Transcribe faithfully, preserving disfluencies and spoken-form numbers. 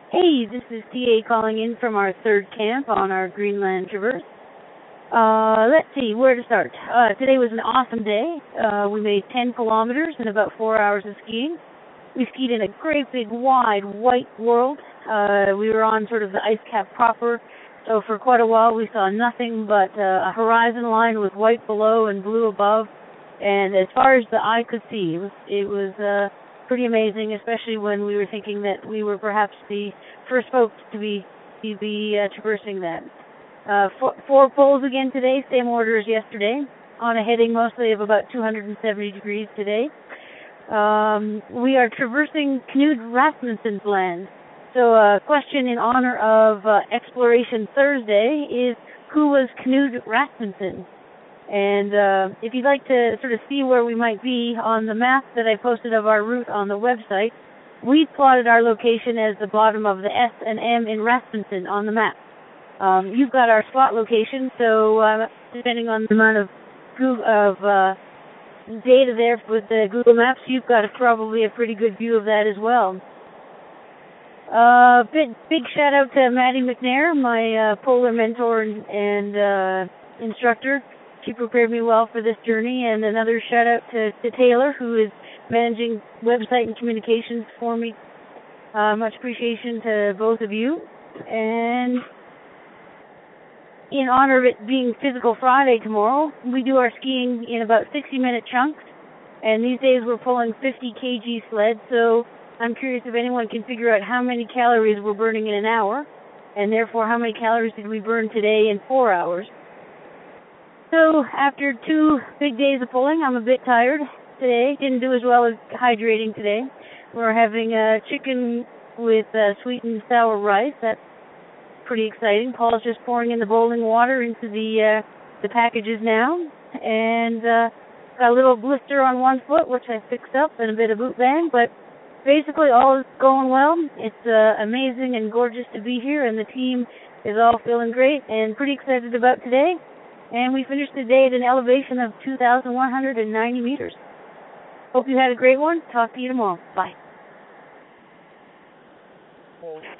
Hey, this is T A calling in from our third camp on our Greenland Traverse. Uh, let's see, where to start. Uh, today was an awesome day. Uh, we made ten kilometers in about four hours of skiing. We skied in a great big wide white world. Uh, we were on sort of the ice cap proper, so for quite a while we saw nothing but uh, a horizon line with white below and blue above. And as far as the eye could see, it was, it was uh, pretty amazing, especially when we were thinking that we were perhaps the first folks to be to be uh, traversing that. Uh, four, four poles again today, same order as yesterday, on a heading mostly of about two hundred seventy degrees today. Um, we are traversing Knud Rasmussen's land. So a uh, question in honor of uh, Exploration Thursday is, who was Knud Rasmussen? And uh, if you'd like to sort of see where we might be on the map that I posted of our route on the website, we plotted our location as the bottom of the S and M in Rasmussen on the map. Um, you've got our spot location, so uh, depending on the amount of Google, of uh, data there with the Google Maps, you've got a, probably a pretty good view of that as well. Uh, big, big shout out to Maddie McNair, my uh, polar mentor and, and uh, instructor. She prepared me well for this journey, and another shout out to, to Taylor, who is managing website and communications for me. Uh, much appreciation to both of you. And in honor of it being Physical Friday tomorrow, we do our skiing in about sixty minute chunks, and these days we're pulling fifty kilogram sleds, so I'm curious if anyone can figure out how many calories we're burning in an hour, and therefore how many calories did we burn today in four hours. So after two big days of pulling, I'm a bit tired today. Didn't do as well as hydrating today. We're having uh, chicken with uh, sweet and sour rice. That's pretty exciting. Paul's just pouring in the boiling water into the uh, the packages now. And uh, got a little blister on one foot, which I fixed up, and a bit of boot bang. But basically all is going well. It's uh, amazing and gorgeous to be here, and the team is all feeling great and pretty excited about today. And we finished the day at an elevation of two thousand one hundred ninety meters. Hope you had a great one. Talk to you tomorrow. Bye.